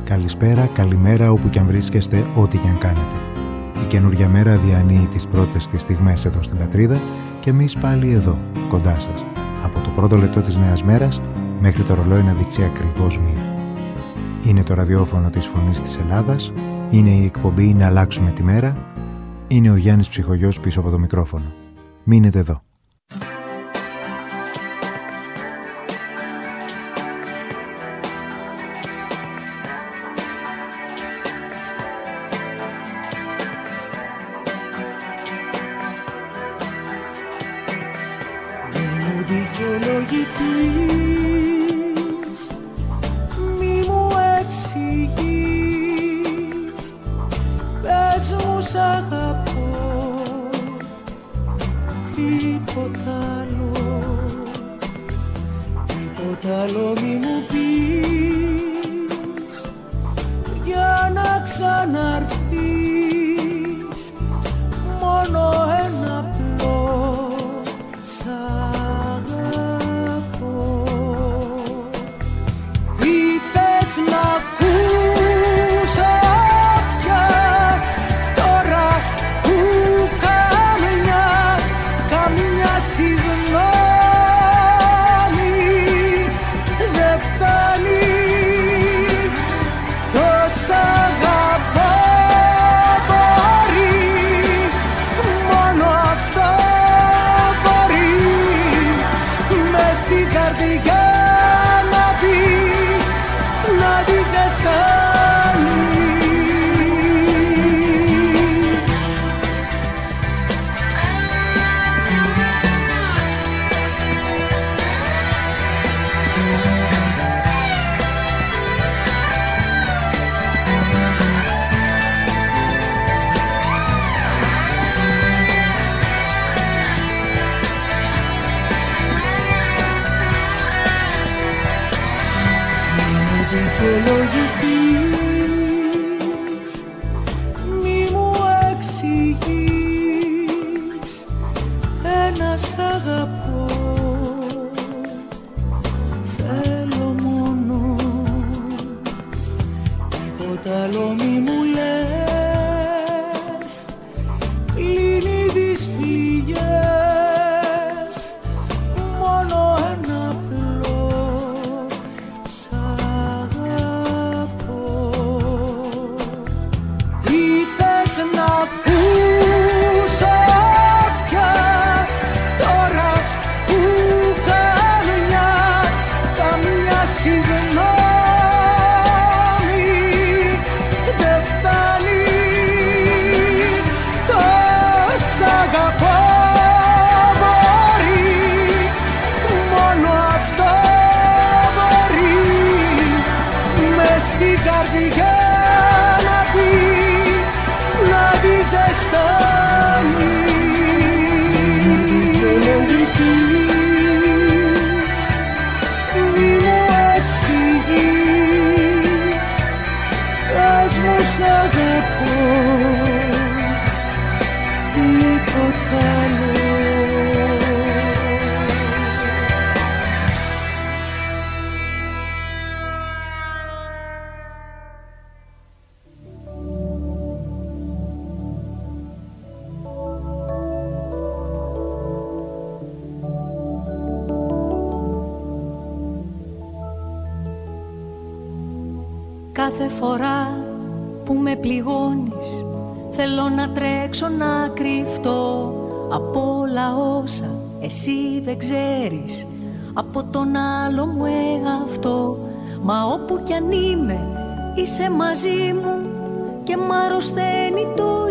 Καλησπέρα, καλημέρα όπου κι αν βρίσκεστε, ό,τι κι αν κάνετε. Η καινούργια μέρα διανύει τις πρώτες της στιγμές εδώ στην πατρίδα και εμείς πάλι εδώ, κοντά σας. Από το πρώτο λεπτό της νέας μέρας μέχρι το ρολόι να δείξει ακριβώς 1. Είναι το ραδιόφωνο της Φωνής της Ελλάδας, είναι η εκπομπή «Να αλλάξουμε τη μέρα», είναι ο Γιάννης Ψυχογιός πίσω από το μικρόφωνο. Μείνετε εδώ. Κάθε φορά που με πληγώνεις θέλω να τρέξω να κρυφτώ από όλα όσα εσύ δεν ξέρεις από τον άλλο μου εαυτό. Μα όπου κι αν είμαι είσαι μαζί μου και μ' αρρωσταίνει το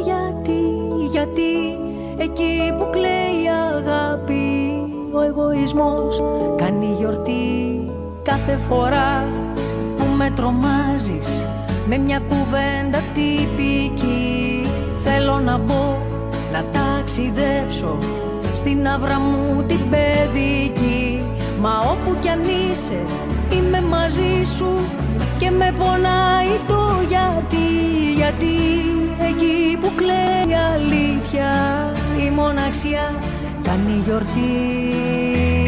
γιατί εκεί που κλαίει η αγάπη ο εγωισμός κάνει γιορτή. Κάθε φορά που με τρομάζεις με μια κουβέντα τυπική θέλω να μπω να ταξιδέψω στην άβρα μου την παιδική. Μα όπου κι αν είσαι είμαι μαζί σου και με πονάει το γιατί εκεί που κλαίει η αλήθεια η μοναξιά κάνει γιορτή.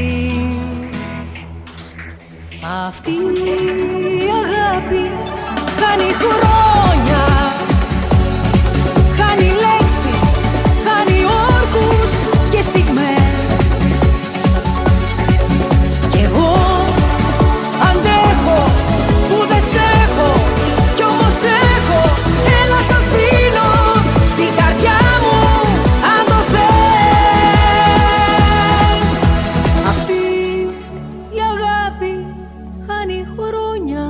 Αυτή η αγάπη χάνει χρόνια, χάνει λέξεις, χάνει όρκους και στιγμές. Κι εγώ αντέχω που δεν σ' έχω, κι όμως έχω. Έλα σ' αφήνω στην καρδιά μου αν το θες. Αυτή η αγάπη χάνει χρόνια.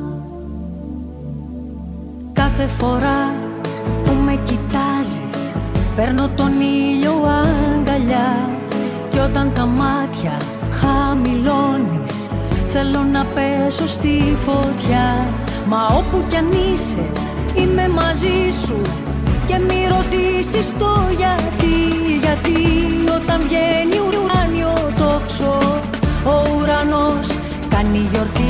Κάθε φορά που με κοιτάζεις παίρνω τον ήλιο αγκαλιά. Κι όταν τα μάτια χαμηλώνεις θέλω να πέσω στη φωτιά. Μα όπου κι αν είσαι είμαι μαζί σου και μη ρωτήσεις το γιατί. Γιατί όταν βγαίνει ουράνιο τόξο ο ουρανός κάνει γιορτή.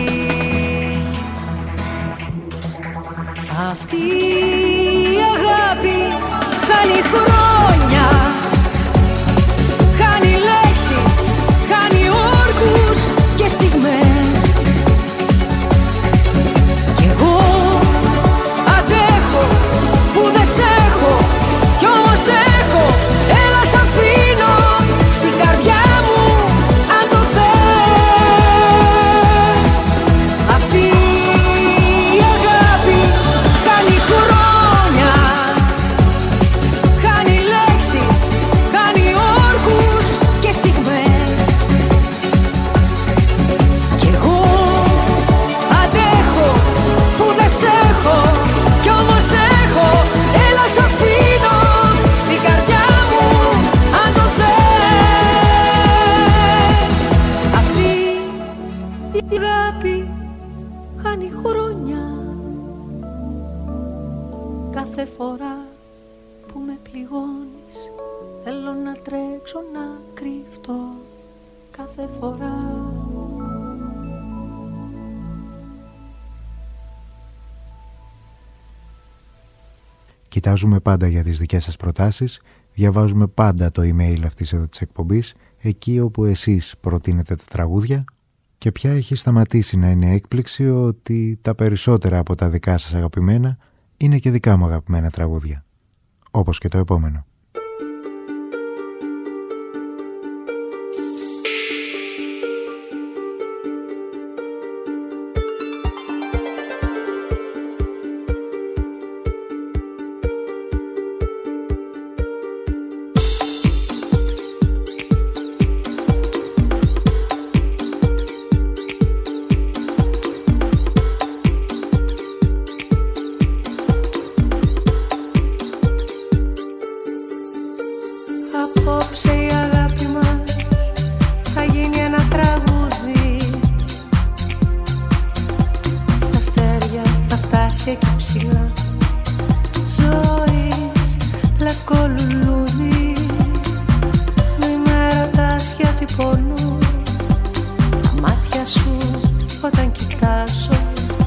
Αυτή η αγάπη χάνει χρόνια, χάνει λέξεις, χάνει όρκους και στιγμές. Κι εγώ αντέχω που δεν σ' έχω, κι όμως έχω. Έλα σ' αφήνω στην καρδιά μου αν το θες. Αυτή η αγάπη χάνει χρόνια, χάνει λέξεις, χάνει όρκους και στιγμές. Κι εγώ αντέχω που δεν σ' έχω, κι όμως έχω. Έλα σ' αφήνω στην καρδιά μου αν το θες. Αυτή η αγάπη χάνει χρόνια. Κάθε φορά που με πληγώνεις θέλω να τρέξω να κρυφτώ. Κάθε φορά. Κοιτάζουμε πάντα για τις δικές σας προτάσεις, διαβάζουμε πάντα το email αυτής εδώ της εκπομπής, εκεί όπου εσείς προτείνετε τα τραγούδια, και πια έχει σταματήσει να είναι έκπληξη ότι τα περισσότερα από τα δικά σας αγαπημένα είναι και δικά μου αγαπημένα τραγούδια. Όπως και το επόμενο. Απόψε η αγάπη μας θα γίνει ένα τραγούδι. Στα αστέρια θα φτάσει εκεί ψηλά. Ζωής λευκό λουλούδι. Μη με ρωτάς γιατί πονούν τα μάτια σου όταν κοιτάζω.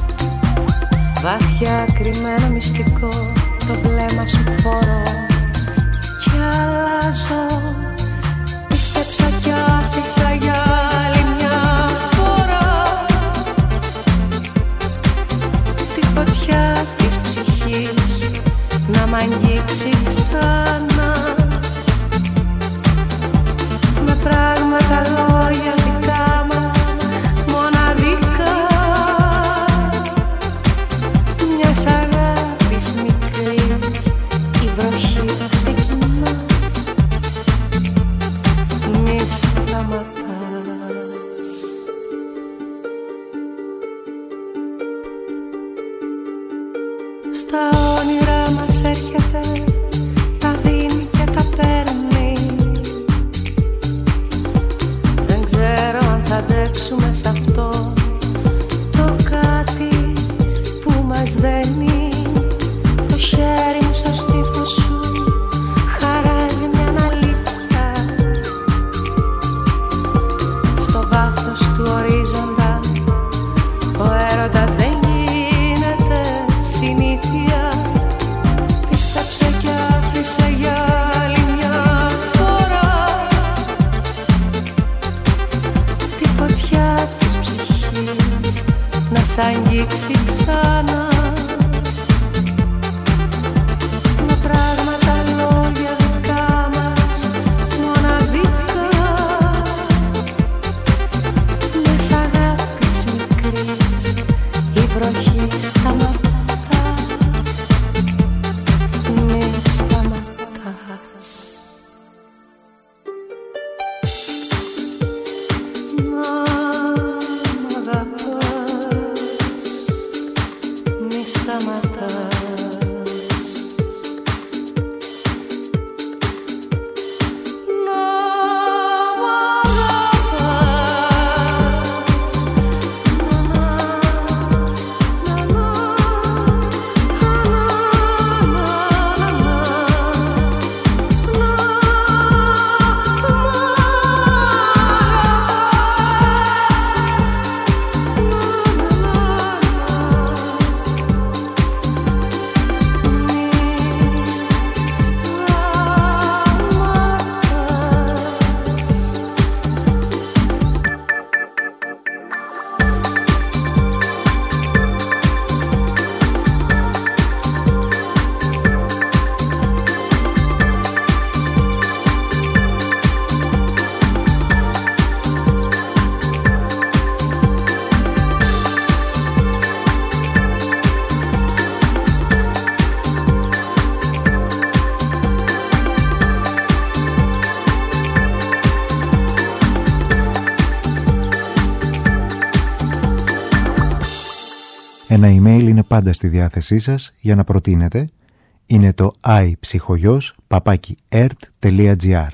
Βάθια κρυμμένο μυστικό το βλέμμα σου φορώ κι αλλάζω. Πίστεψα κι άφησα για άλλη μια φορά τη φωτιά της ψυχής να μ' αγγίξει ξανά με πράγματα, λόγια δικά μας μοναδικά. Μιας αγάπης μικρής η βροχή ξεκινά. Μη σταματάς. Στα όνειρά μας έρχεται, τα δίνει και τα παίρνει. Δεν ξέρω αν θα αντέξουμε σ' αυτό το κάτι που μας δένει. Το χέρι μου στο στήθο σου χαράζει μια αλήθεια. Στο βάθος του ορίζοντα ο έρωτας δεν γίνεται συνήθεια. Πίστεψε κι άφησε για άλλη μια φορά τη φωτιά της ψυχής να σ' αγγίξει ξανά. Ένα email είναι πάντα στη διάθεσή σας για να προτείνετε. Είναι το iPsychogos@ert.gr.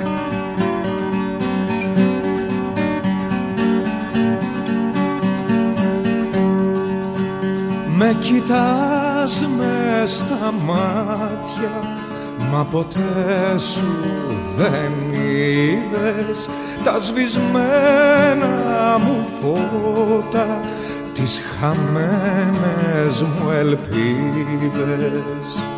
Με κοιτάς μες στα μάτια, μα ποτέ σου δεν είδες τα σβησμένα μου φώτα, τις χαμένες μου ελπίδες.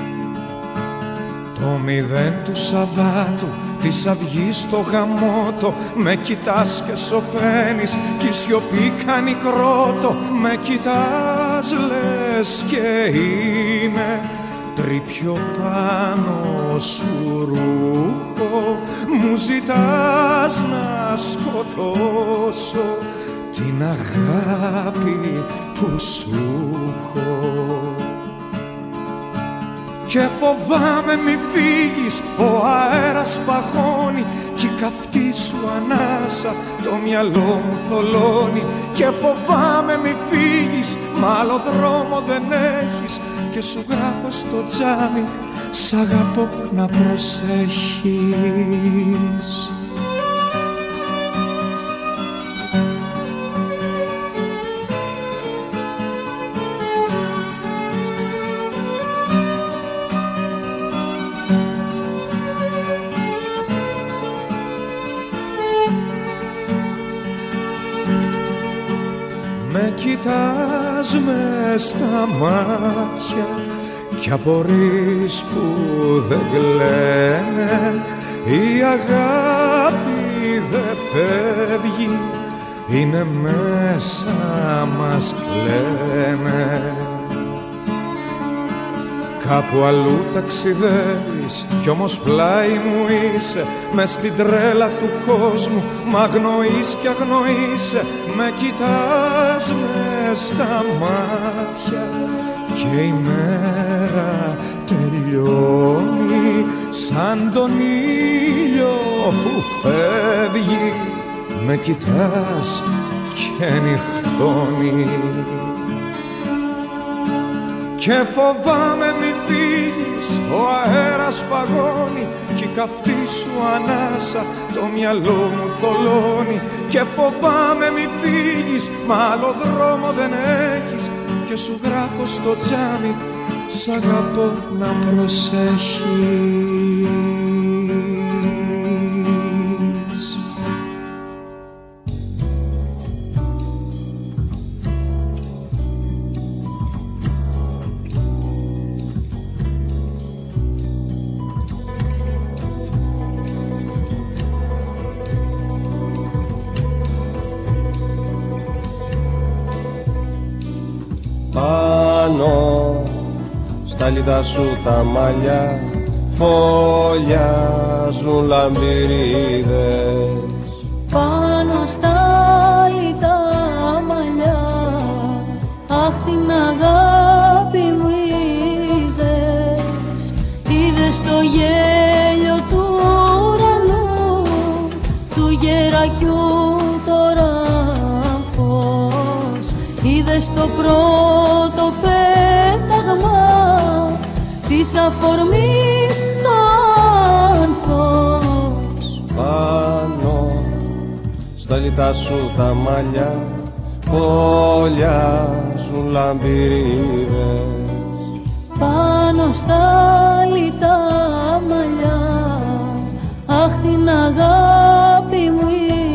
Το μηδέν του Σαββάτου, της αυγής στο γαμότο, με κοιτάς και σωπαίνεις κι η σιωπή κάνει κρότο. Με κοιτάς λες και είμαι τρίπιο πάνω σου ρούχο, μου ζητάς να σκοτώσω την αγάπη που σου έχω. Και φοβάμαι μη φύγεις, ο αέρας παγώνει κι η καυτή σου ανάσα το μυαλό μου θολώνει. Και φοβάμαι μη φύγεις, μ' άλλο δρόμο δεν έχεις, και σου γράφω στο τζάμι σ' αγαπώ να προσέχεις. Με κοιτάς μες στα μάτια κι απορείς που δεν κλαίνε. Η αγάπη δεν φεύγει, είναι μέσα μας λένε. Κάπου αλλού ταξιδεύεις κι όμως πλάι μου είσαι, μες στην τρέλα του κόσμου μ' αγνοείς κι αγνοείσαι. Με κοιτάς μες στα μάτια και η μέρα τελειώνει σαν τον ήλιο που φεύγει. Με κοιτάς και νυχτώνει. Και φοβάμαι μη φύγεις, ο αέρας παγώνει κι η καυτή σου ανάσα το μυαλό μου θολώνει. Και φοβάμαι μη φύγεις, μ' άλλο δρόμο δεν έχεις, και σου γράφω στο τζάμι σ' αγαπώ να προσέχεις. Πάνω στα λιτά σου τα μαλλιά φωλιάζουν λαμπυρίδες. Πάνω στα λιτά μαλλιά, αχ την αγάπη μου είδες. Είδες το γέλιο του ουρανού, του γερακιού τώρα φως. Είδες το πρώτο πέταγμα της αφορμής το άνθος. Πάνω στα λιτά σου τα μαλλιά φωλιάζουν λαμπυρίδες. Πάνω στα λιτά μαλλιά, αχ την αγάπη μου είδες.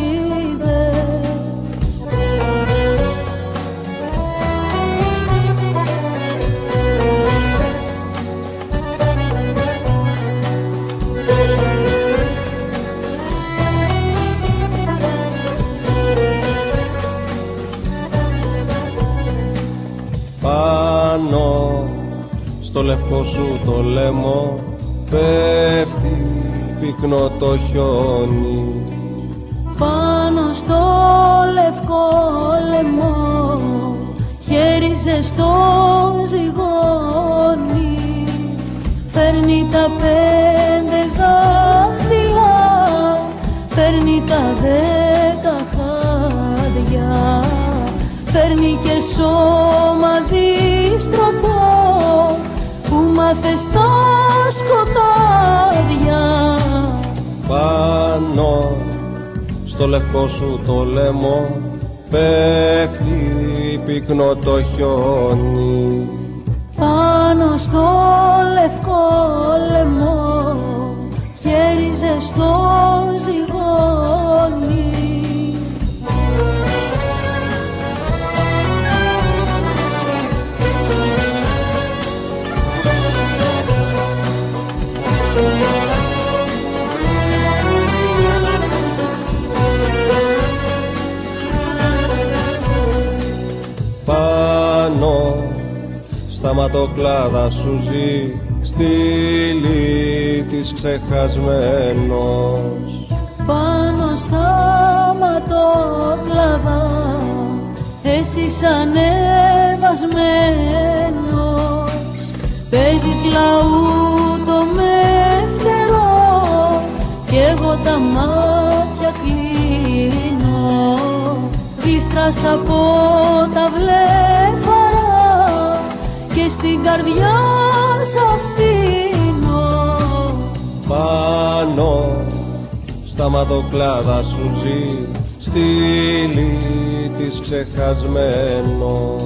Πάνω στο λευκό σου το λαιμό πέφτει πυκνό το χιόνι. Πάνω στο λευκό λαιμό χέρι ζεστό ζυγώνει. Φέρνει τα 5 δάχτυλα, φέρνει τα 10 χάδια, φέρνει και σώμα δίστροπο που μάθε στα σκοτάδια. Πάνω στο λευκό σου το λαιμό πέφτει πυκνό το χιόνι. Πάνω στο λευκό λαιμό χέρι ζεστό ζυγώνει. Πάνω στα ματοκλάδα σου ζει στήλη της ξεχασμένος. Πάνω στα ματοκλάδα εσύ ανεβασμένος παίζεις λαούτο με φτερό κι εγώ τα μάτια κλείνω. Γλίστρας από τα βλέφαρα και στην καρδιά σ' αφήνω. Πάνω στα ματοκλάδα σου ζει στήλη της ξεχασμένος.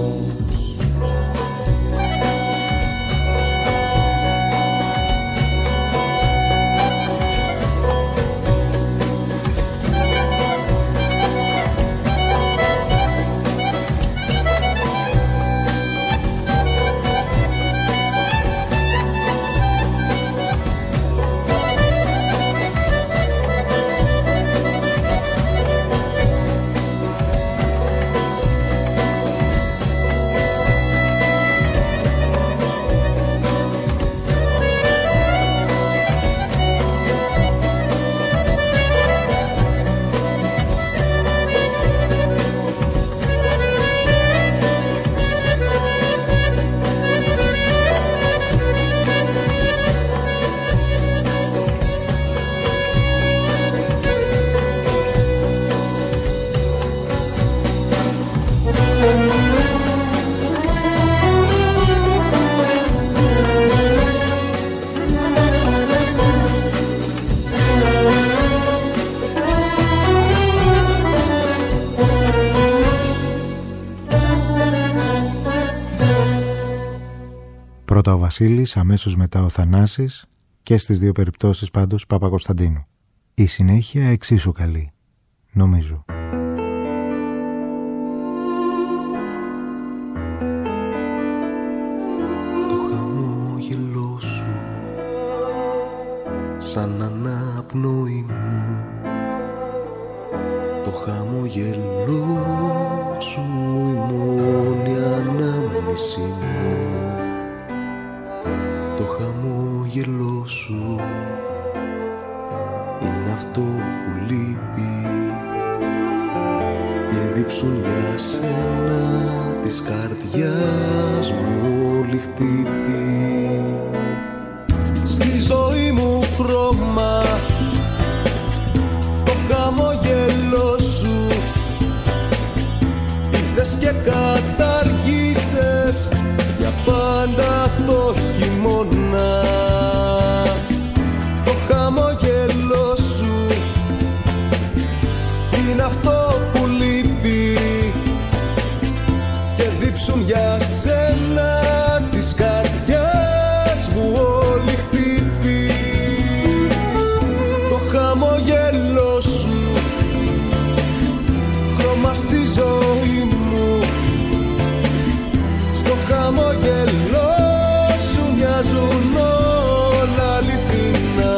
Πρώτα ο Βασίλης, αμέσως μετά ο Θανάσης και στις δύο περιπτώσεις πάντως Παπακοσταντίνου. Η συνέχεια εξίσου καλή, νομίζω. Το χαμόγελό σου σαν αναπνοή μου, το χαμόγελό σου η μόνη ανάμνηση μου. Το χαμόγελό σου είναι αυτό που λείπει και δίψουν για σένα της καρδιάς μου όλη χτύπη. Στη ζωή μου χρώμα το χαμόγελό σου ήρθες και καταργήσες για πάντα το χειμώνα. Το χαμόγελό σου είναι αυτό που λείπει και δίψουν για σένα της καρδιάς μου όλη χτύπη. Το χαμόγελό σου χρώμα στη ζωή μου, στο χαμόγελό σου μοιάζουν όλα αληθινά.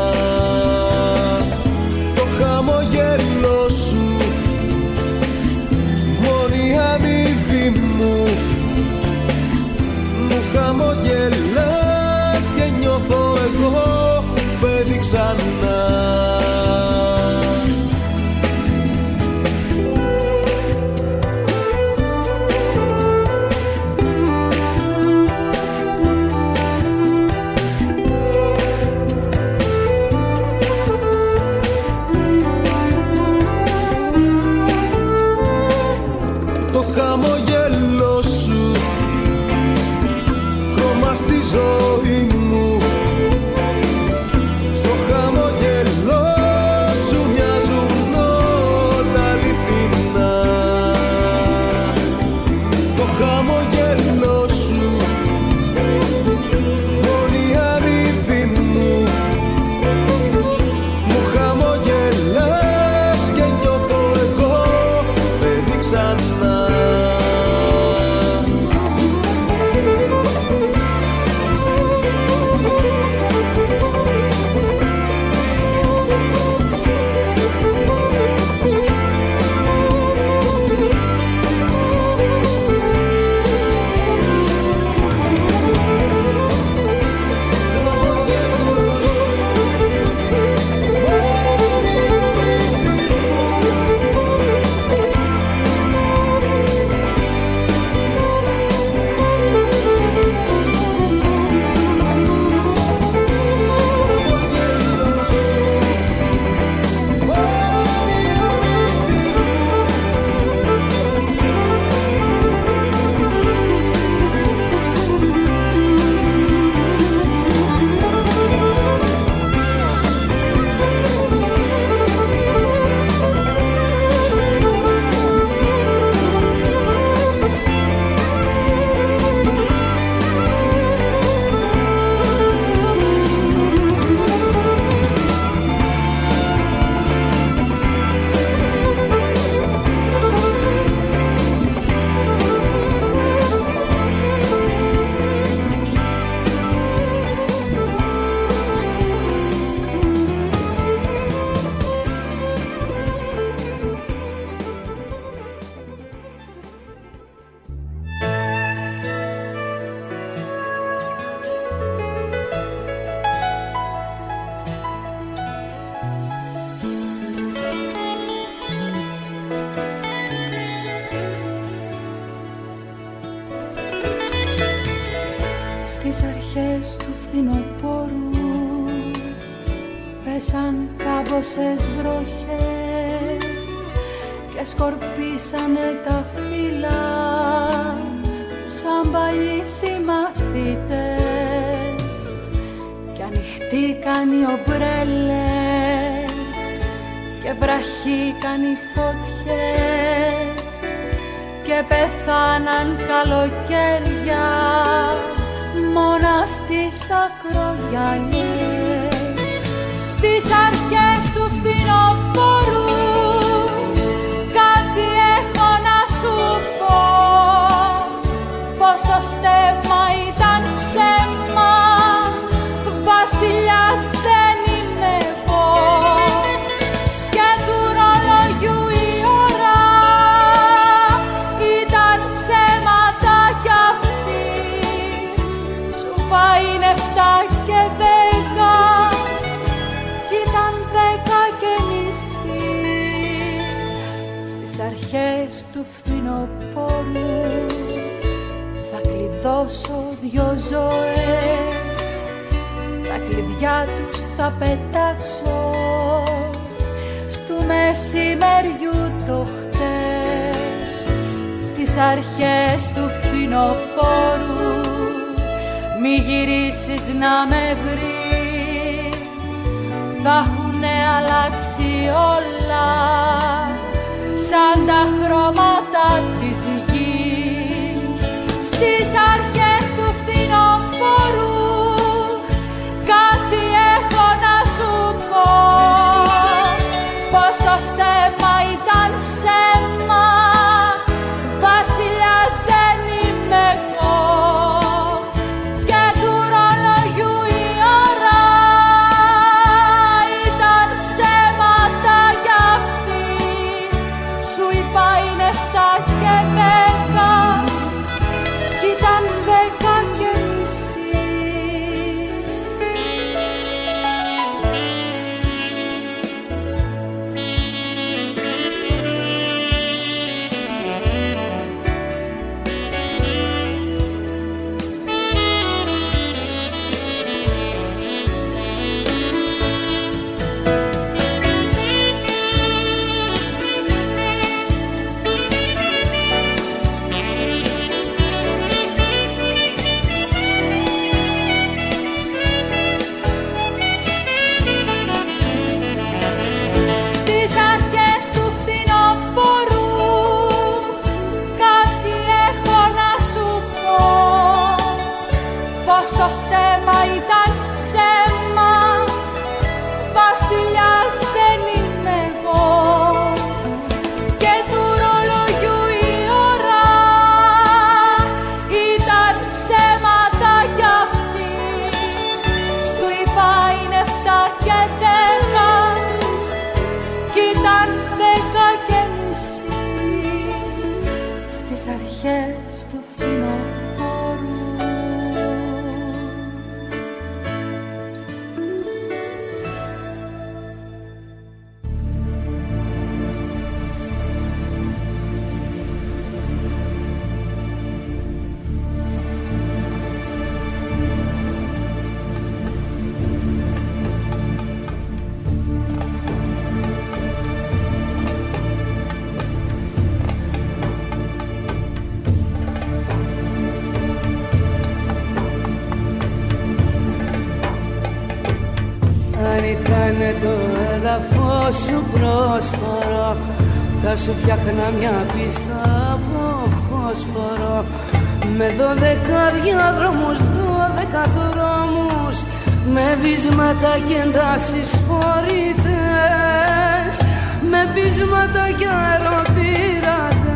Το χαμόγελό σου μόνη αμοιβή μου χαμογέλο σου, μόνη αλήθεια μου. Μου χαμογελάς και νιώθω εγώ παιδί ξανά. Στις αρχές του φθινοπόρου πέσαν κάμποσες βροχές και σκορπίσανε τα φύλλα σαν παλιοί συμμαθητές κι ανοιχτήκαν οι ομπρέλες και βραχήκαν οι φωτιές και πεθάναν καλοκαίρια μόνα στις ακρογιαλιές. Στις αρχές του φθινοπόρου κάτι έχω να σου πω, πως το στέμμα ήταν ψέμα, βασιλιάς δεν είμαι εγώ και του ρολογιού η ώρα ήταν ψέματα κι αυτή. Σου πάει 7 και 10, ήταν 10 και μισή. Στις αρχές του φθινοπόρου θα κλειδώσω 2 ζωές, τα κλειδιά τους θα πετάξω στου μεσημεριού το χτες. Στις αρχές του φθινοπόρου μη γυρίσεις να με βρεις, θα έχουνε αλλάξει όλα σαν τα χρώματα της γης. Στις αρχές του φθινοπόρου κάτι έχω να σου πω, πως το στέμμα ήταν ψέμα, βασιλιάς δεν είμαι εγώ και του ρολογιού η ώρα ήταν ψέματα κι αυτή. Σου είπα είναι 7 και 10. Αν ήτανε το έδαφος σου πρόσφορο, θα σου φτιάχνα μια πίστα από φόσφορο, με 12 διάδρομους, 12 δρόμους, με βίσματα και εντάσεις φορητές, με πείσματα και αεροπειρατές.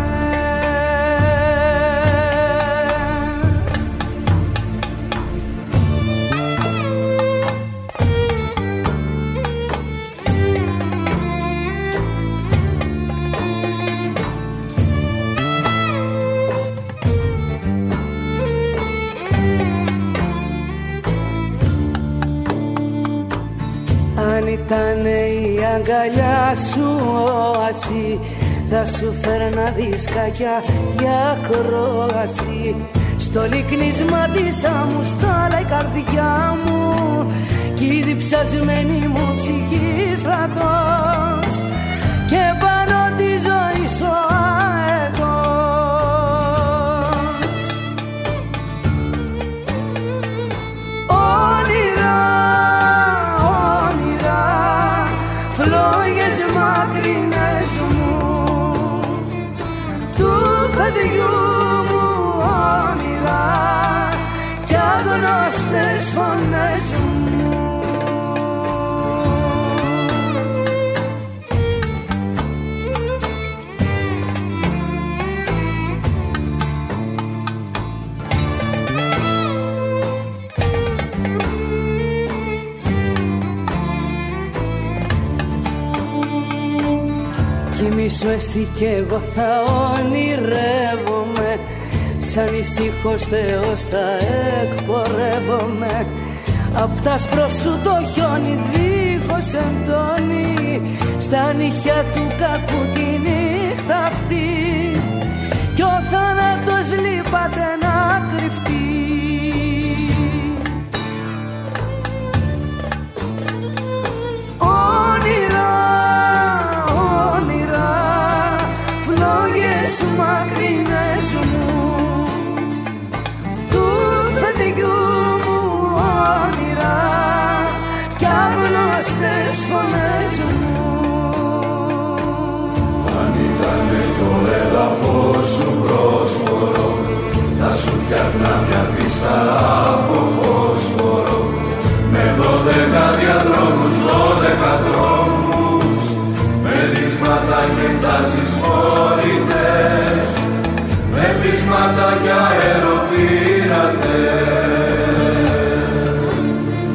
Αν ήτανε η αγκαλιά σου όαση, θα σου φέρνα δισκάκια για ακρόαση. Στο λυκνίσμα της αμουστάλα η καρδιά μου, κι η διψασμένη μου ψυχή στρατός, και πάνω τη ζωή σου αετός. Όνειρα, φλόγες μακρινές μου, του παιδιού μου όνειρα κι αγνώστες φωνές μου. Κοιμήσου εσύ κι εγώ θα ονειρεύομαι, σαν ησύχος Θεός θα εκπορεύομαι. Απ' τ' άσπρο σου το χιόνι δίχως εντόνι, στα νύχια του κακού τη νύχτα αυτή, κι ο θάνατος λείπατε να κρυφτεί. Μακρινές μου, του παιδιού μου όνειρα κι άγνωστες φωνές μου. Αν ήτανε το έδαφος σου πρόσφορο, θα σου φτιάχνα μια πίστα από φόσφορο, με 12 διαδρόμους, 12 δρόμους, με ρίσματα και τάσεις φορητές, με πείσματα και αεροπειρατές.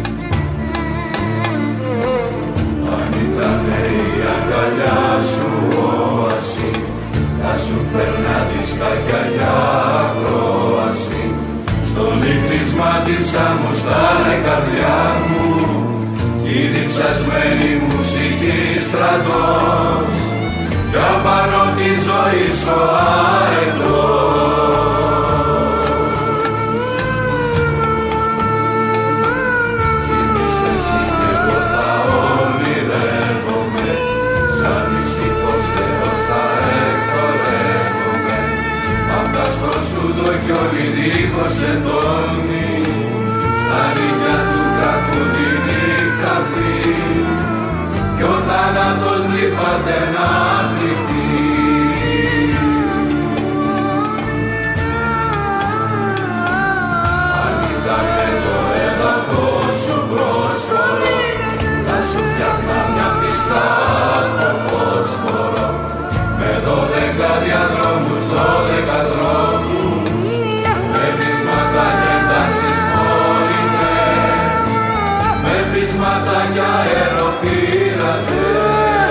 Αν ήτανε η αγκαλιά σου όαση, θα σου φέρνα δισκάκια για ακρόαση. Στο λυκνίσμα της αμουστάλα η καρδιά μου, κι η διψασμένη μου ψυχή στρατός, κι απάνω τη ζωή σου αετός. Κοιμήσου εσύ κι εγώ θα ονειρεύομαι, σαν ησύχος Θεός θα εκπορεύομαι. Απ' τ' άσπρο σου το χιόνι δίχως εντόνι, στα νύχια του κακού τη νύχτα αυτή, κι ο θάνατος λείπατε να κρυφτεί. Αν ήτανε το έδαφος σου πρόσφορο, θα σου φτιάχνα μια πίστα από φόσφορο, με 12 διαδρόμους, 12 δρόμους, με πείσματα και εντάσεις φορητές, με πείσματα και αεροπειρατές.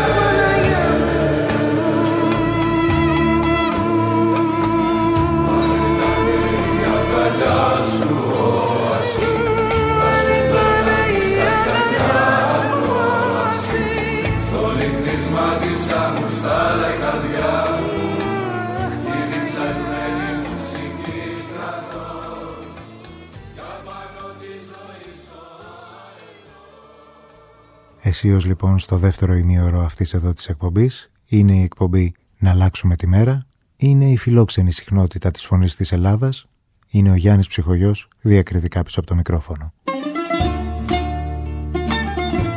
Αισίως λοιπόν στο δεύτερο ημίωρο αυτής εδώ της εκπομπής είναι η εκπομπή «Να αλλάξουμε τη μέρα», είναι η φιλόξενη συχνότητα της Φωνής της Ελλάδας, είναι ο Γιάννης Ψυχογιός διακριτικά πίσω από το μικρόφωνο.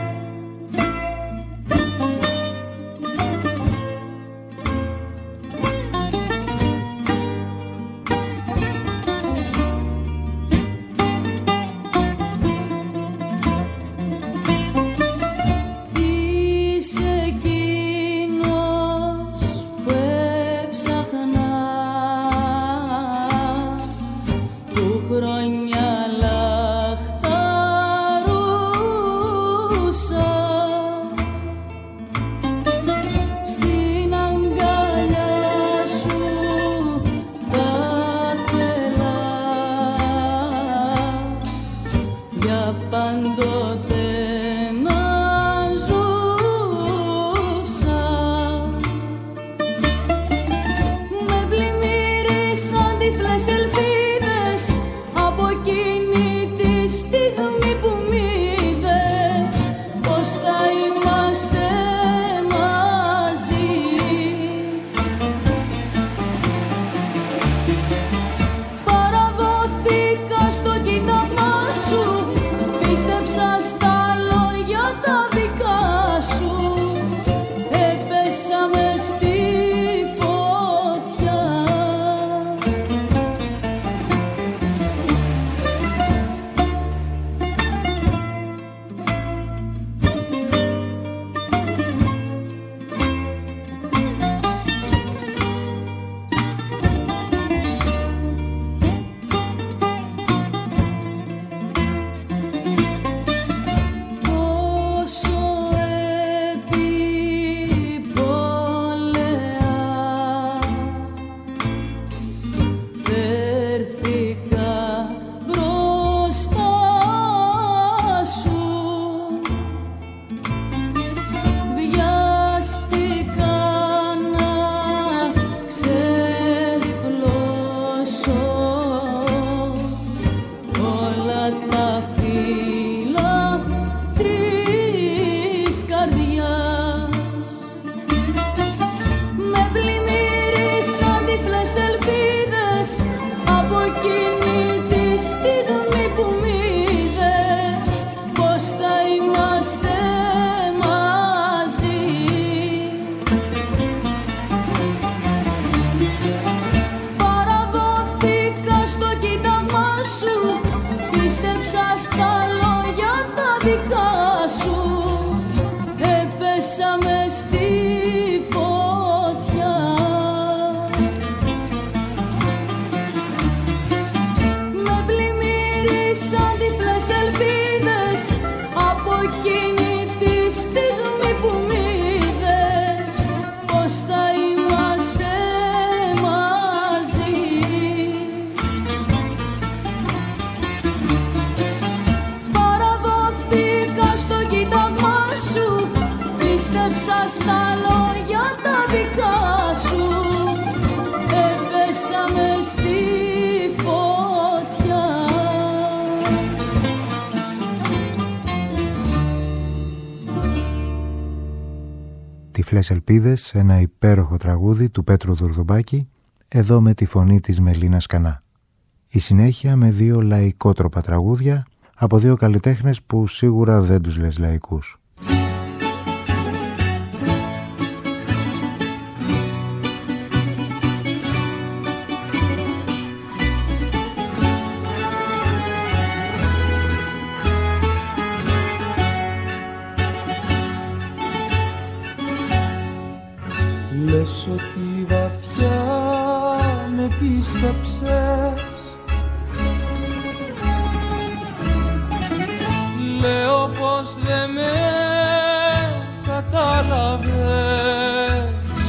πάντοτε να ζούσα. Με πλημμύρισαν τυφλές ελπίδες από εκείνη τη στιγμή που μ' είδες, πως θα είμαστε μαζί. Παραδόθηκα στο κοίταγμα σου, πίστεψα στα λόγια τα δικά σου, έπεσα μες στη φωτιά. Πόσο επιπόλαια φέρθηκα μπροστά σου, βιάστηκα να ξεδιπλώσω όλα τα φύλλα της καρδιάς. Με πλημμύρισαν τυφλές ελπίδες από εκείνη τη στιγμή που μ' είδες, πως θα είμαστε μαζί. Παραδόθηκα στο κοίταγμα σου, πίστεψα στα λόγια τα δικά σου, έπεσα μες στη φωτιά. Με πλημμύρισαν τυφλές ελπίδες από εκείνη τη στιγμή που μ' είδες, πως θα είμαστε μαζί. Παραδόθηκα στο κοίταγμα σου, πίστεψα στα λόγια τα δικά σου, έπεσα μες στη φωτιά. Τυφλές ελπίδες, ένα υπέροχο τραγούδι του Πέτρου Δουρδουμπάκη, εδώ με τη φωνή της Μελίνας Κανά. Η συνέχεια με δύο λαϊκότροπα τραγούδια από δύο καλλιτέχνες που σίγουρα δεν τους λες λαϊκούς. Λες ότι βαθιά με πίστεψες, λέω πως δεν με κατάλαβες.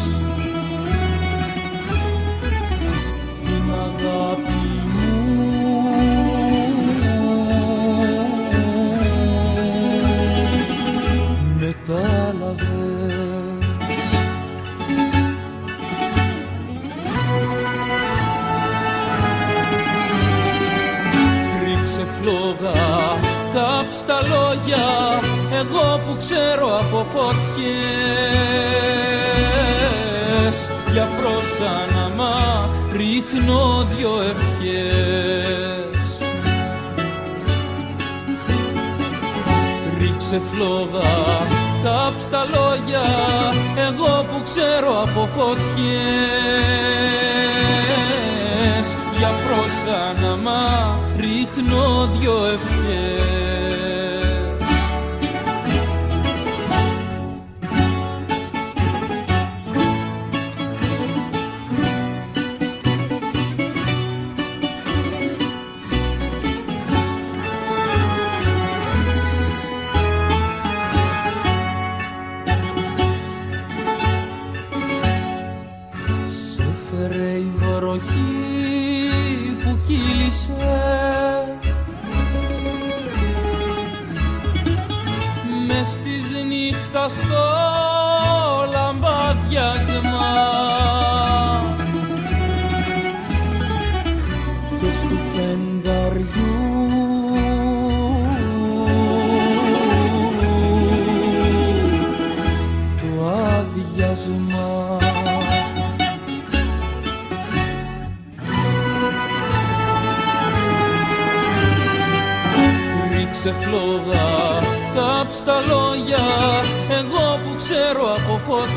Την αγάπη μου μετάλαβες. Φλόγα, κάψ' τα λόγια, εγώ που ξέρω από φωτιές. Για πρόσαναμα ρίχνω δυο ευχές. Ρίξε φλόγα, κάψ' τα λόγια, εγώ που ξέρω από φωτιές. Για πρόσαναμα ρίχνω δυο ευχές. Σε φέρε η βροχή που κύλησε σκεπαστό λαμπάδιασμα και στου φεγγαριού το άδειασμα. Ρίξε φλόγα, κάψ' τα λόγια, εγώ που ξέρω από φωτιές,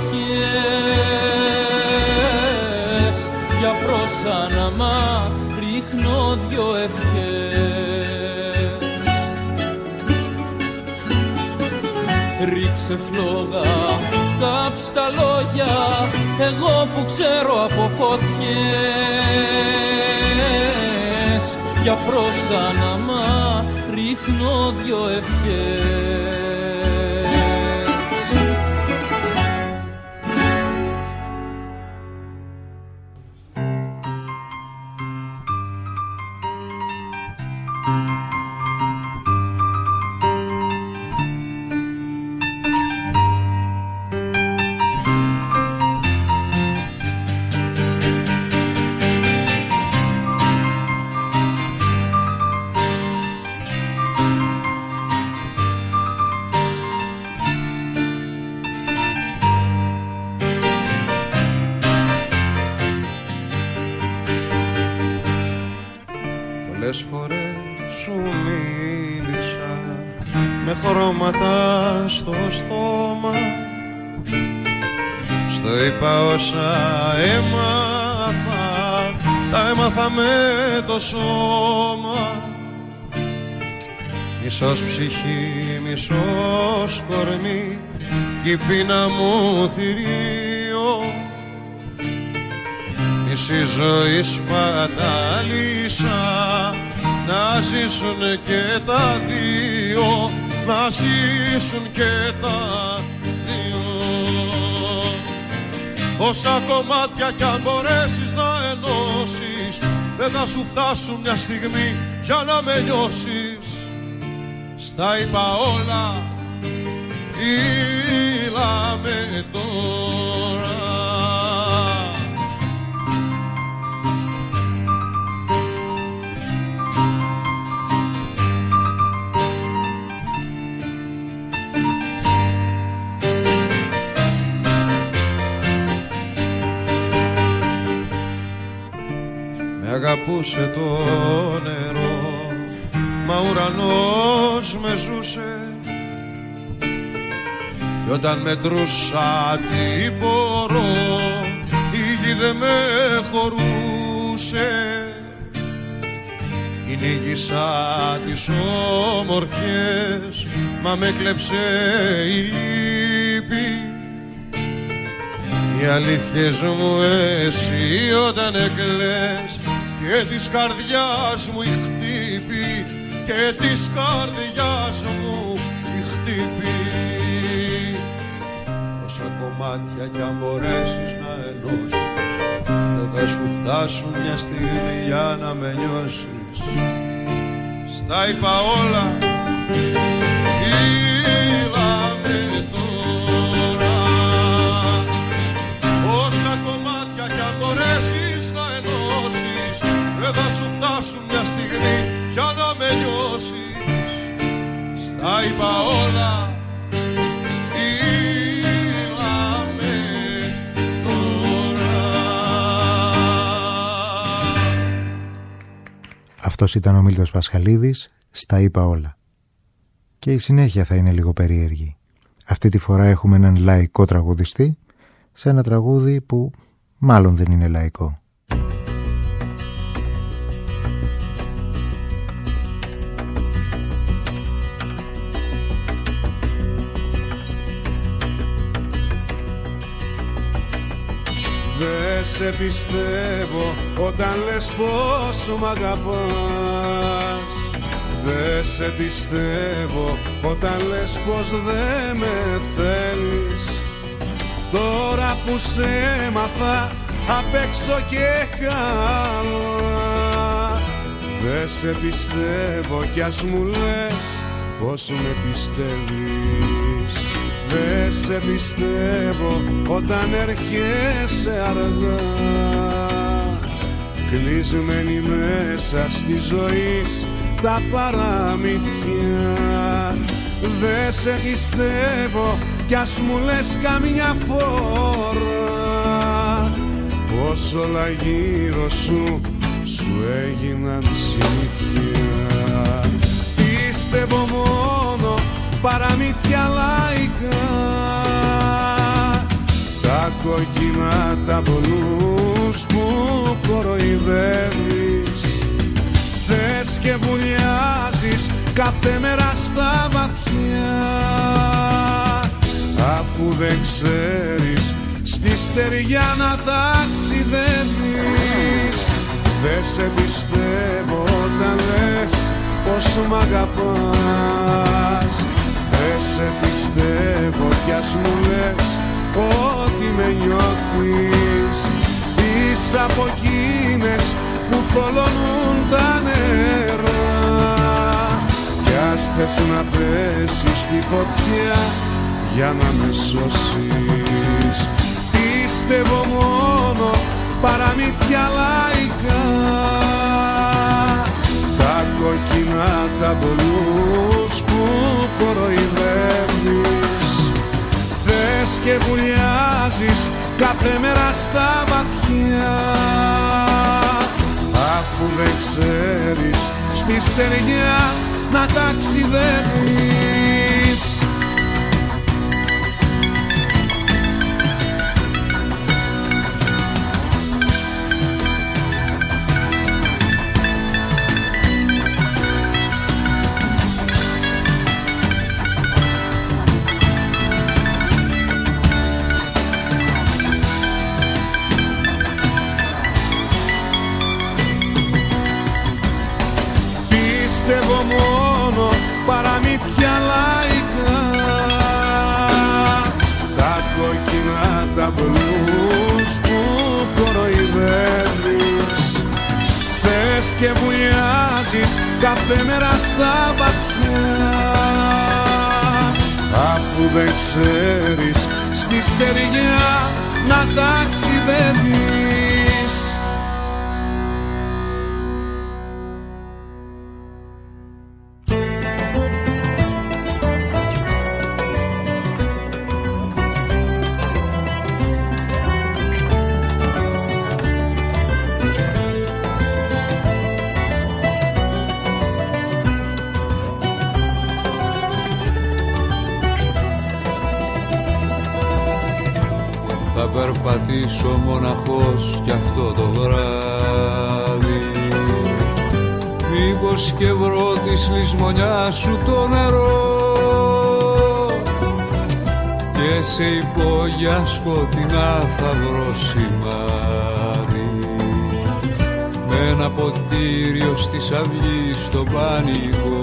για πρόσαναμα ρίχνω δυο ευχές. Ρίξε φλόγα, κάψ' τα λόγια, εγώ που ξέρω από φωτιές, για πρόσαναμα ρίχνω δυο ευχές. Πολλές φορές σου μίλησα με χρώματα στο στόμα, στο είπα όσα έμαθα, τα έμαθα με το σώμα. Μισός ψυχή, μισός κορμί κι η πείνα μου θηρίο, μισή ζωή σπατάλησα να ζήσουν και τα δύο, να ζήσουν και τα δύο. Όσα κομμάτια κι αν μπορέσεις να ενώσεις, δεν θα σου φτάσουν μια στιγμή για να με νιώσεις. Στα είπα όλα, φύλα με τώρα. Αγαπούσε το νερό, μα ουρανός με ζούσε, κι όταν μετρούσα τι μπορώ, η γη δεν με χωρούσε. Κυνήγησα τις όμορφιες, μα με κλέψε η λύπη. Οι αλήθειες μου εσύ όταν εκλαις, και της καρδιάς μου η χτύπη, και της καρδιάς μου η χτύπη. Όσα κομμάτια κι αν μπορέσεις να ενώσεις, δεν θα σου φτάσουν μια στιγμή για να με νιώσεις. Στα είπα όλα, φύλα με τώρα. Όσα κομμάτια κι αν μπορέσεις να ενώσεις, δεν θα σου φτάσουν μια στιγμή για να με νιώσεις. Στα είπα όλα, φύλα με τώρα. Αυτός ήταν ο Μίλτος Πασχαλίδης, στα είπα όλα. Και η συνέχεια θα είναι λίγο περίεργη. Αυτή τη φορά έχουμε έναν λαϊκό τραγουδιστή σε ένα τραγούδι που μάλλον δεν είναι λαϊκό. Δε σε πιστεύω όταν λες πως μ' αγαπάς. Δε σε πιστεύω όταν λες πως δεν με θέλεις. Τώρα που σε έμαθα απ' έξω και καλά, δε σε πιστεύω κι ας μου λες πως με πιστεύεις. Δε σε πιστεύω όταν έρχεσαι αργά, κλεισμένη μέσα στη ζωή τα παραμυθιά. Δε σε πιστεύω κι ας μου λες καμιά φορά πως όλα γύρω σου έγιναν συνήθεια. Πιστεύω μόνο παραμύθια λαϊκά, τα κόκκινα τα πολλούς που κοροϊδεύεις. Θες και βουλιάζεις κάθε μέρα στα βαθιά, αφού δεν ξέρεις στη στεριά να ταξιδεύεις. Δε σε πιστεύω όταν λες πως μ' αγαπάς. Δε σε πιστεύω κι ας μου λες ότι με νιώθεις. Είσαι από εκείνες που θολώνουν τα νερά, κι ας θες να πέσεις στη φωτιά για να με σώσεις. Πιστεύω μόνο παραμύθια λαϊκά, τα κόκκινα τα πολλούς που κοροϊδεύεις. Θες και βουλιάζεις κάθε μέρα στα βαθιά, αφού δεν ξέρεις στη στεριά να ταξιδεύεις. Πιστεύω μόνο παραμύθια λαϊκά, τα κόκκινα τα μπλούς που κοροϊδεύεις. Θες και βουλιάζεις κάθε μέρα στα βαθιά, αφού δεν ξέρεις στη στεριά να ταξιδεύεις. Θα περπατήσω μοναχός κι αυτό το βράδυ, μήπως και βρω της λησμονιάς σου το νερό, και σε υπόγεια σκοτεινά θα βρω σημάδι, με ένα ποτήριο στις αυγής στο πανικό.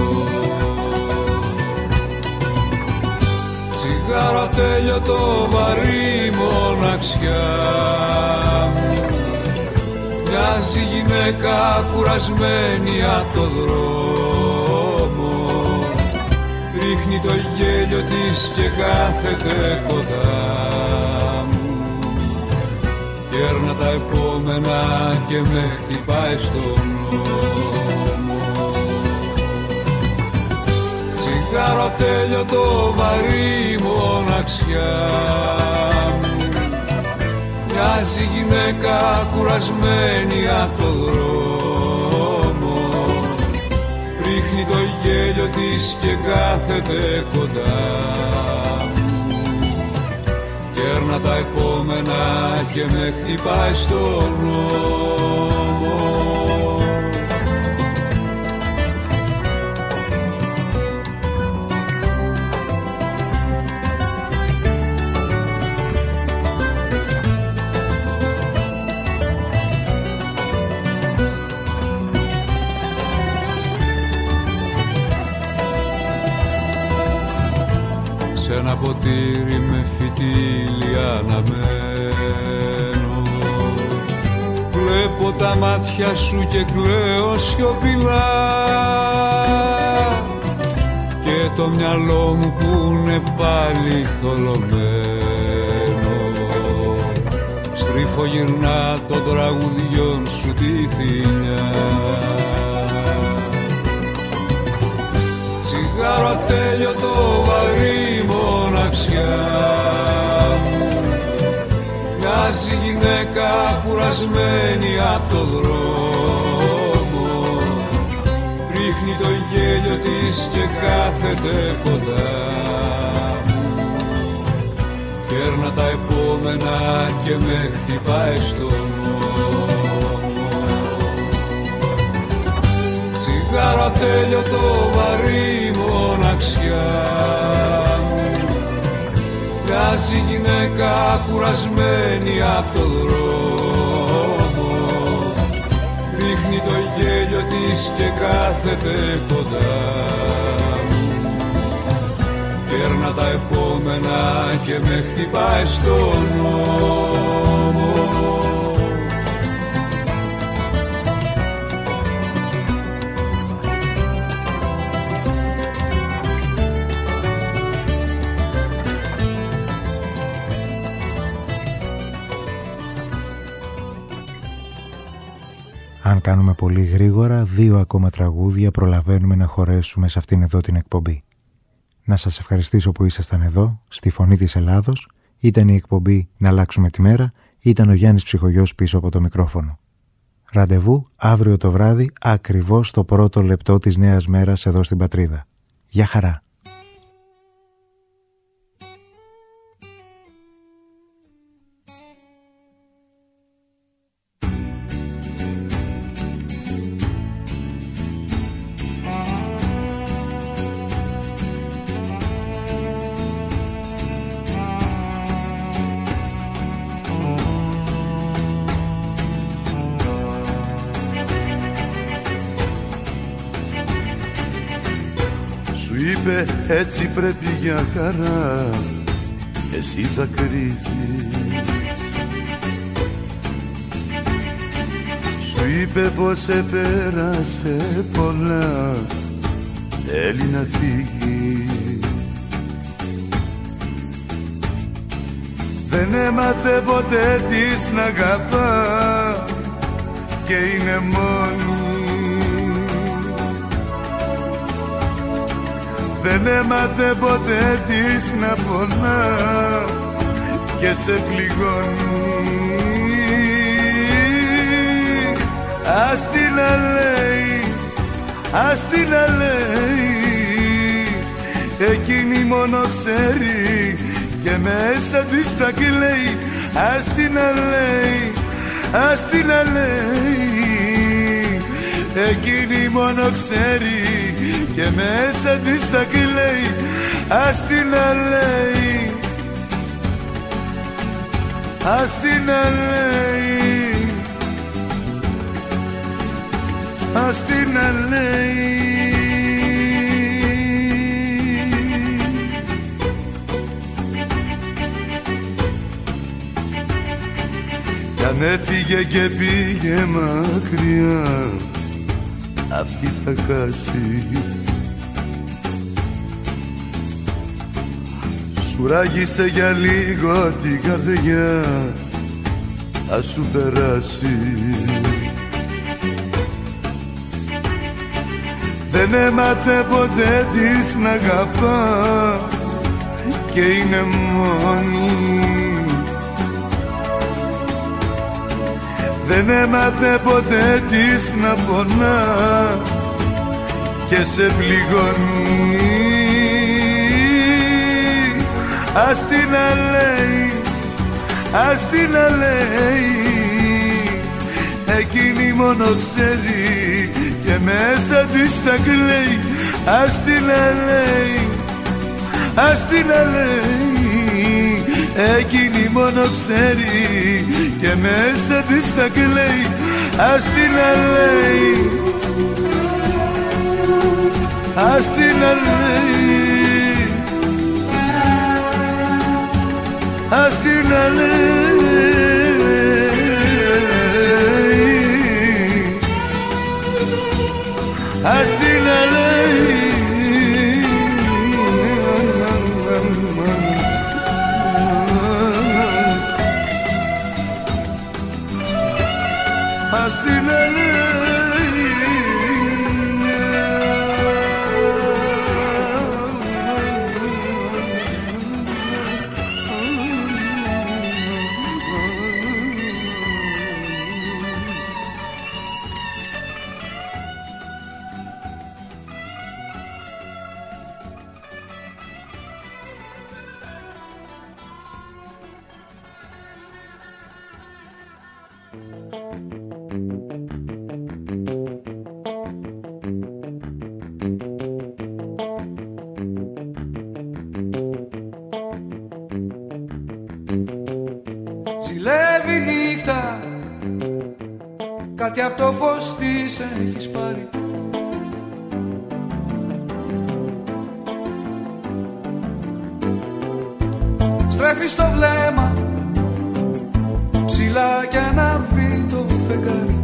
Τσιγάρο τέλειωτο βαρύ μοναξιά μου, μοιάζει γυναίκα κουρασμένη απ' το δρόμο, ρίχνει το γέλιο της και κάθεται κοντά μου, κέρνα τα επόμενα και με χτυπάει στον νόμο. Τσιγάρο τέλειωτο βαρύ μοναξιά μου, μοιάζει γυναίκα κουρασμένη απ' το δρόμο, ρίχνει το γέλιο της και κάθεται κοντά μου, κέρνα τα επόμενα και με χτυπάει στον νόμο. Σ' ένα ποτήρι με φυτίλι αναμένω, βλέπω τα μάτια σου και κλαίω σιωπηλά, και το μυαλό μου που είναι πάλι θολωμένο. Στρίφω γυρνά των τραγουδιών σου τη θηλιά. Τσιγάρο ατέλειωτο βαρύ μοναξιά μου. Μοιάζει γυναίκα κουρασμένη απ' το δρόμο. Ρίχνει το γέλιο της και κάθεται κοντά μου. Κέρνα τα επόμενα και με χτυπάει στον νόμο. Τσιγάρο ατέλειωτο βαρύ μοναξιά μου. Μοιάζει γυναίκα κουρασμένη απ' το δρόμο. Ρίχνει το γέλιο της και κάθεται κοντά μου. Κέρνα τα επόμενα και με χτυπάει στον νόμο. Αν κάνουμε πολύ γρήγορα, 2 ακόμα τραγούδια προλαβαίνουμε να χωρέσουμε σε αυτήν εδώ την εκπομπή. Να σας ευχαριστήσω που ήσασταν εδώ, στη Φωνή της Ελλάδος. Ήταν η εκπομπή «Να αλλάξουμε τη μέρα», ήταν ο Γιάννης Ψυχογιός πίσω από το μικρόφωνο. Ραντεβού αύριο το βράδυ, ακριβώς το πρώτο λεπτό της νέας μέρας εδώ στην Πατρίδα. Γεια χαρά! Έτσι πρέπει για χαρά, εσύ θα κρίζεις. Σου είπε πως επέρασε πολλά, θέλει να φύγει. Δεν έμαθε ποτέ της να αγαπά και είναι μόνη. Δεν έμαθε ποτέ της να πονά και σε πληγώνει. Ας την να λέει, ας την να λέει, εκείνη μόνο ξέρει και μέσα της τα κλαίει. Ας την να λέει, ας την να λέει, εκείνη μόνο ξέρει και μέσα της τα κλαίει. Ας την να λέει, ας την να λέει, ας την να λέει. Κι αν έφυγε και πήγε μακριά, αυτή θα χάσει. Σου ράγισε για λίγο την καρδιά, θα σου περάσει. Δεν έμαθε ποτέ της να αγαπά και είναι μόνη. Δεν έμαθε ποτέ της να πονά και σε πληγώνει. Ας την να λέει, ας την να λέει, εκείνη μόνο ξέρει και μέσα της τα κλαίει. Ας την να λέει, ας την να λέει, εκείνη μόνο ξέρει και μέσα της τα κλαίει. Ας την να λέει, ας την να λέει, ας την να λέει, ας την να λέει. Ζηλεύει νύχτα, κάτι απ' το φως της έχεις πάρει. Στρέφεις το βλέμμα ψηλά κι ανάβει το φεγγάρι.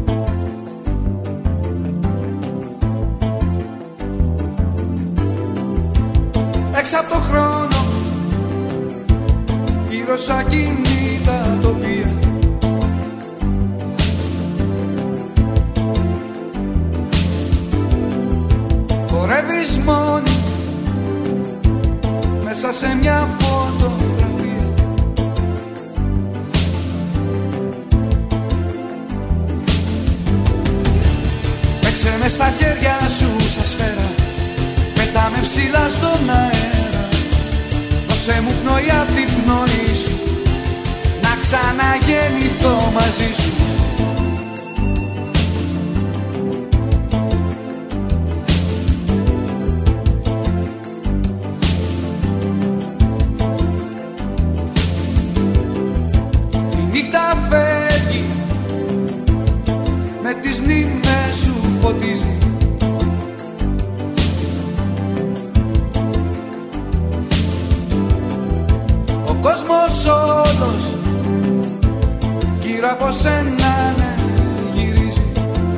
Έξω απ' το χρόνο, γύρω σ' ακίνητα τοπία. Χορεύεις μόνη μέσα σε μια φωτογραφία. Παίξε με στα χέρια σου σαν σφαίρα, πετάμε ψηλά στον αέρα. Δώσε μου πνοή απ' την πνοή σου, να ξαναγεννηθώ μαζί σου. Η νύχτα φεύγει, με τις μνήμες σου φωτίζει. Ο κόσμος όλος γύρω από σένα ναι, γυρίζει.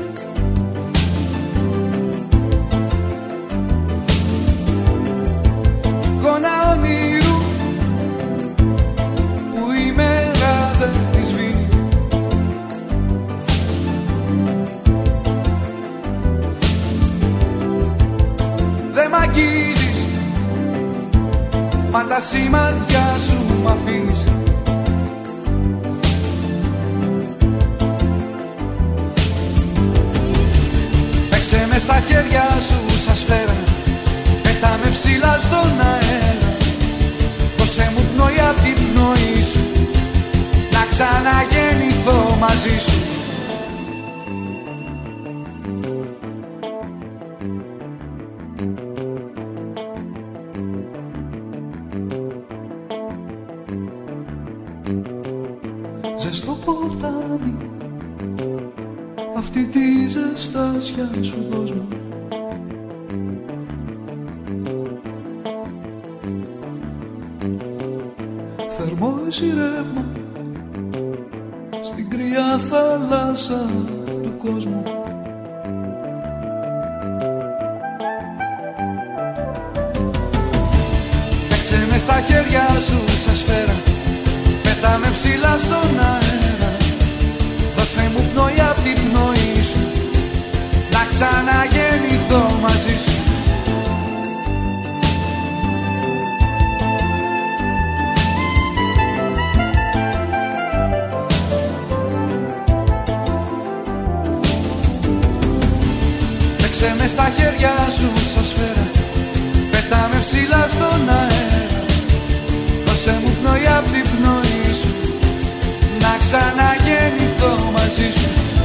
Εικόνα όνειρου που η μέρα δεν τη σβήνει. Δεν μ' αγγίζεις, μα τα σημάδια σου μ' αφήνεις. Παίξε με στα χέρια σου σαν σφαίρα, πετάμε ψηλά στον αέρα. Δώσε μου πνοή απ' την πνοή σου, να ξαναγεννηθώ μαζί σου. Ζεστό ποτάμι, αυτή τη ζεστάσια σου δώσ' μου. Θερμό εσύ ρεύμα, στην κρύα θάλασσα του κόσμου. Παίξε με στα χέρια σου σαν σφαίρα, πετάμε ψηλά στον αέρα. Δώσε μου πνοή απ' την πνοή σου, να ξαναγεννηθώ μαζί σου. Παίξε με στα χέρια σου σαν σφαίρα, πετάμε ψηλά στον αέρα. Δώσε μου πνοή απ' την πνοή σου, να ξαναγεννηθώ μαζί σου.